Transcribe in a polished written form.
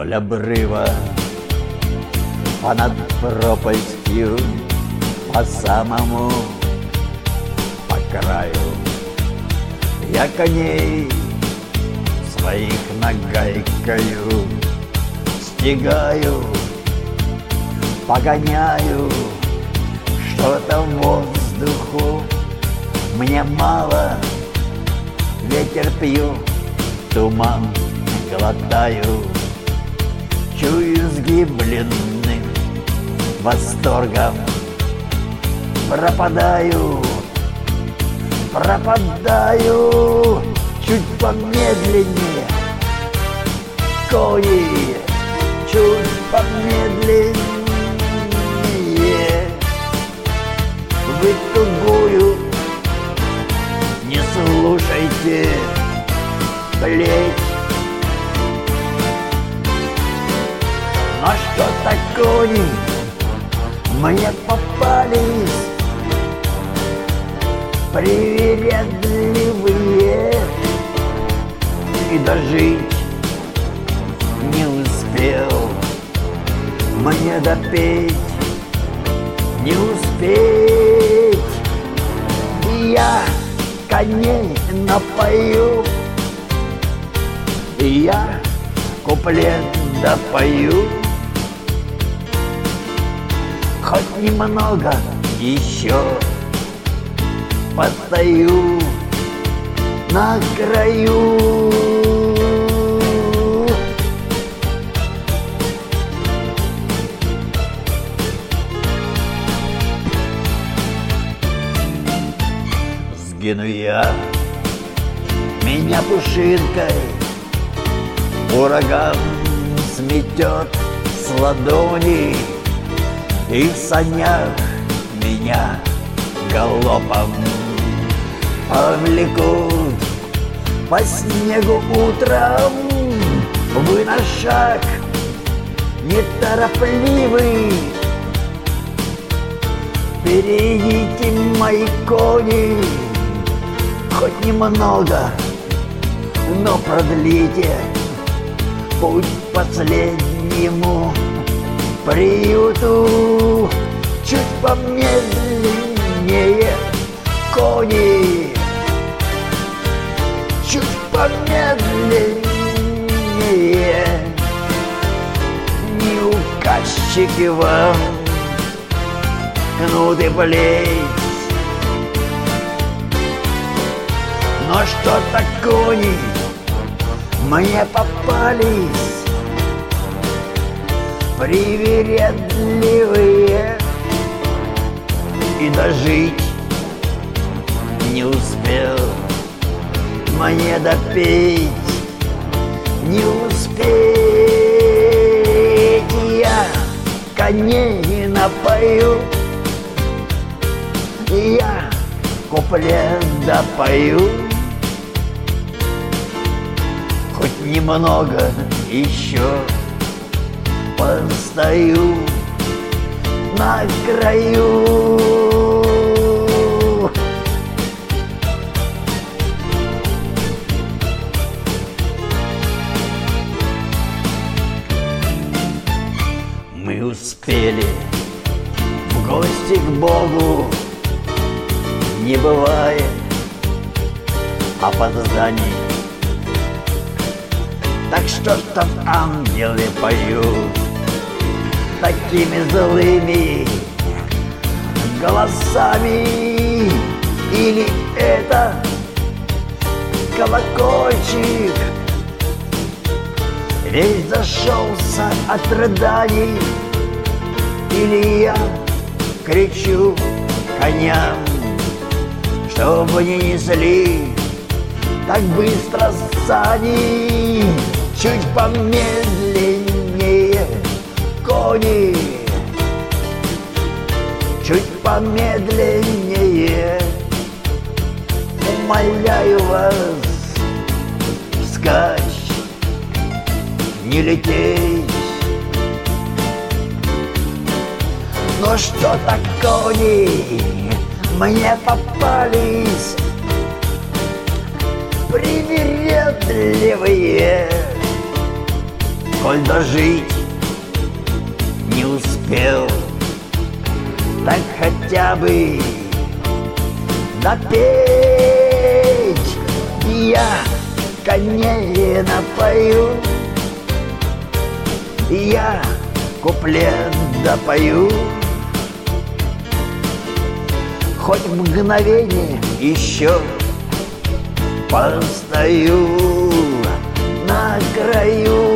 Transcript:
Вдоль обрыва, понад пропастью, по самому, по краю, я коней своих нагайкою стегаю, погоняю, что-то в воздуху мне мало, ветер пью, туман глотаю, чую сгибленным восторгом, пропадаю, чуть помедленнее, кони, чуть помедленнее, вы тугую не слушайте плеть. Но что-то кони мне попались привередливые, и дожить не успел, мне допеть не успеть. И я коней напою, и я куплет допою, хоть немного еще постою на краю. Сгину я, меня пушинкой ураган сметет с ладони, и в санях меня галопом повлекут по снегу утром. Вы на шаг неторопливый, перейдите мои кони, хоть немного, но продлите путь последнему приюту. Чуть помедленнее, кони, чуть помедленнее, не указчики вам кнут и плеть. Но что-то кони мне попались привередливые, и дожить не успел, мне допеть не успеть. Я коней напою, я куплет допою, хоть немного еще постою на краю. Мы успели в гости к Богу, не бывает опозданий. Так что ж там ангелы поют такими злыми голосами? Или это колокольчик весь зашелся от рыданий? Или я кричу коням, чтобы не несли так быстро сани? Чуть помедленнее, кони, чуть помедленнее, умоляю вас, вскачь, не лететь. Но что-то кони мне попались привередливые, коль дожить не успел, так хотя бы допеть. Я коней напою, я куплет допою. Хоть мгновение еще постою на краю.